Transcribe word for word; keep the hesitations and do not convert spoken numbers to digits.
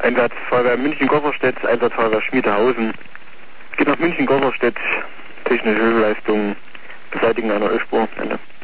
Einsatz Feuerwehr München-Gofferstedt, Einsatz Feuerwehr Schmiedehausen. Geht nach München-Gofferstedt, technische Hilfeleistung, Beseitigen einer Ölspur. Ende.